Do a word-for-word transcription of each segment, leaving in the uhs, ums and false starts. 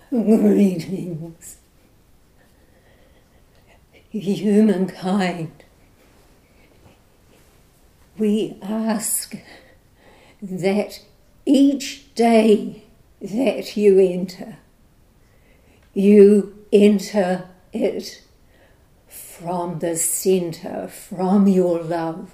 Greetings, humankind. We ask that each day that you enter, you enter it from the centre, from your love.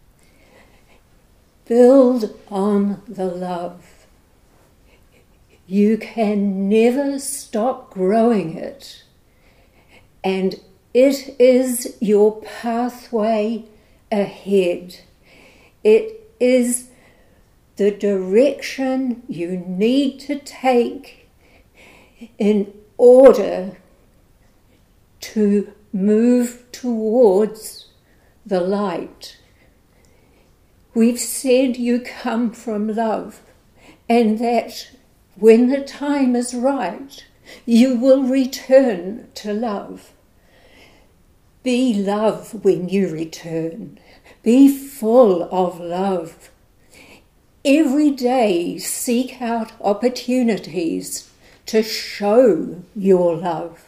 Build on the love. You can never stop growing it, and it is your pathway ahead. It is the direction you need to take in order to move towards the light. We've said you come from love, and that when the time is right, you will return to love. Be love when you return. Be full of love. Every day seek out opportunities to show your love.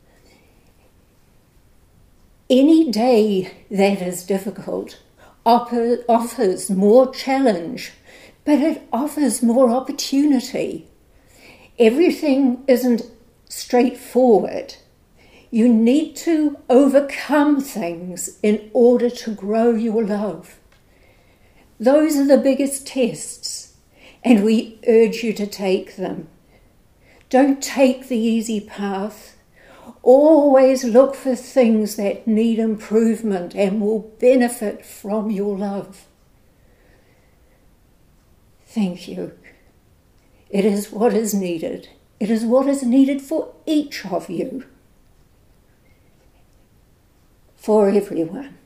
Any day that is difficult offer, offers more challenge, but it offers more opportunity. Everything isn't straightforward. You need to overcome things in order to grow your love. Those are the biggest tests, and we urge you to take them. Don't take the easy path. Always look for things that need improvement and will benefit from your love. Thank you. It is what is needed. It is what is needed for each of you. For everyone.